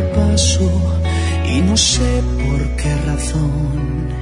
paso y no sé por qué razón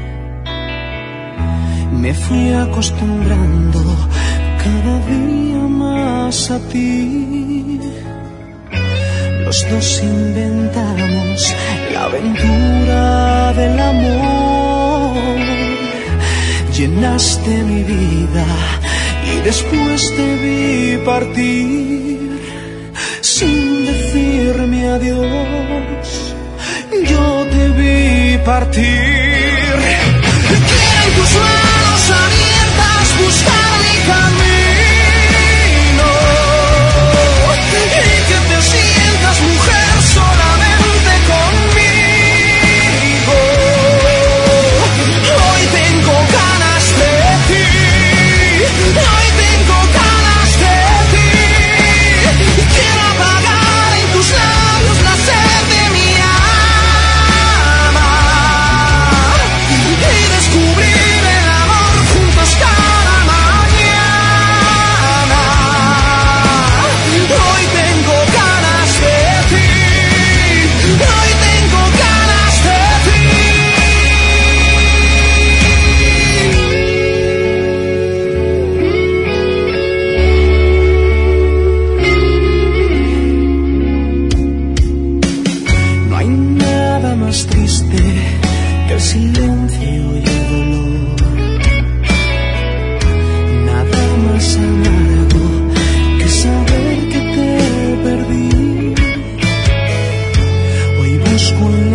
me fui acostumbrando cada día más a ti. Los dos inventamos la aventura del amor. Llenaste mi vida y después te vi partir sin decirme adiós. Yo te vi partir. Quiero tus manos abiertas buscar mi camino y que te sientas mujer solamente conmigo. Hoy tengo ganas de ti, hoy tengo ganas de ti. Quiero apagar en tus labios la sed de mi alma y descubrir el amor juntos cada mañana. Hoy tengo ganas de ti, hoy tengo ganas de ti. No hay nada más triste que el silencio y el dolor, nada más amargo que saber que te perdí. Hoy busco en